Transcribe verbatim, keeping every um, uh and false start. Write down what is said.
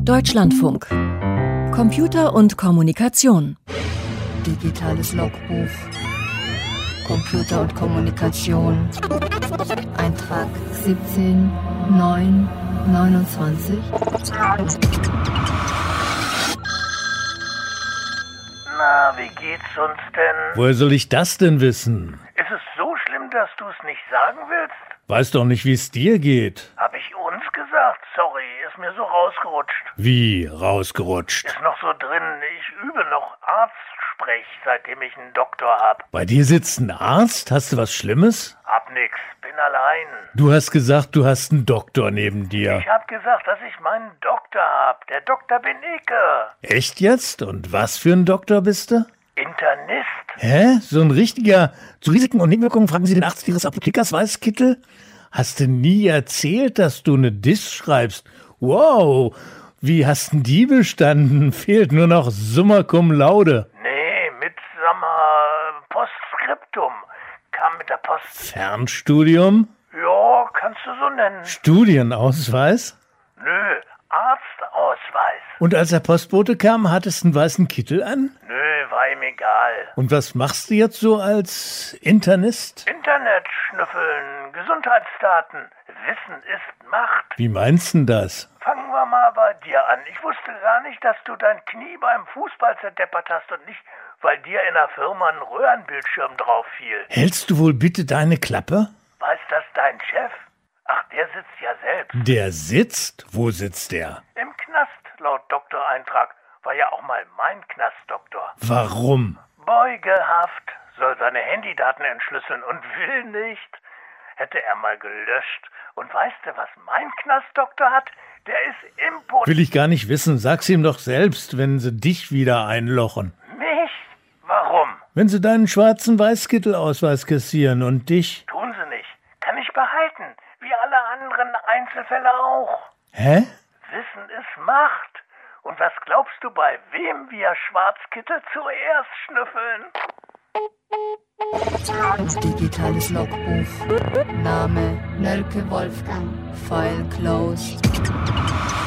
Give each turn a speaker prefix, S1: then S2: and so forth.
S1: Deutschlandfunk. Computer und Kommunikation.
S2: Digitales Logbuch. Computer und Kommunikation. Eintrag siebzehn neun neunundzwanzig.
S3: Na, wie geht's uns denn?
S4: Woher soll ich das denn wissen?
S3: Ist es so schlimm, dass du es nicht sagen willst?
S4: Weiß doch nicht, wie es dir geht.
S3: Hab ich uns gesagt? Sorry, ist mir so rausgerutscht.
S4: Wie rausgerutscht?
S3: Ist noch so drin. Ich übe noch Arztsprech, seitdem ich einen Doktor hab.
S4: Bei dir sitzt ein Arzt? Hast du was Schlimmes?
S3: Hab nix, bin allein.
S4: Du hast gesagt, du hast einen Doktor neben dir.
S3: Ich hab gesagt, dass ich meinen Doktor hab. Der Doktor bin ich.
S4: Echt jetzt? Und was für ein Doktor bist du?
S3: Internist.
S4: Hä? So ein richtiger... Zu Risiken und Nebenwirkungen fragen Sie den Arzt Ihres Apothekers, Weißkittel? Hast du nie erzählt, dass du eine Diss schreibst? Wow, wie hast denn die bestanden? Fehlt nur noch Summa cum laude.
S3: Nee, mit, sag mal, Postskriptum. Kam mit der Post.
S4: Fernstudium?
S3: Ja, kannst du so nennen.
S4: Studienausweis?
S3: Nö, Arztausweis.
S4: Und als der Postbote kam, hattest du einen weißen Kittel an?
S3: Nö, war ihm egal.
S4: Und was machst du jetzt so als Internist?
S3: Internet schnüffeln, Gesundheitsdaten. Wissen ist Macht.
S4: Wie meinst du das?
S3: Fangen wir mal bei dir an. Ich wusste gar nicht, dass du dein Knie beim Fußball zerdeppert hast und nicht, weil dir in der Firma ein Röhrenbildschirm drauf fiel.
S4: Hältst du wohl bitte deine Klappe?
S3: Weiß das dein Chef? Ach, der sitzt ja selbst.
S4: Der sitzt? Wo sitzt der?
S3: Im Knast, laut Doktoreintrag. War ja auch mal mein Knastdoktor.
S4: Warum?
S3: Beugehaft, soll seine Handydaten entschlüsseln und will nicht. Hätte er mal gelöscht. Und weißt du, was mein Knastdoktor hat? Der ist impotent.
S4: Will ich gar nicht wissen. Sag's ihm doch selbst, wenn sie dich wieder einlochen.
S3: Mich? Warum?
S4: Wenn sie deinen schwarzen Weißkittelausweis kassieren und dich...
S3: Tun sie nicht. Kann ich behalten. Wie alle anderen Einzelfälle auch.
S4: Hä?
S3: Wissen ist Macht. Und was glaubst du, bei wem wir Schwarzkittel zuerst schnüffeln?
S2: Digitales Logbuch. Name Nölke Wolfgang. File closed.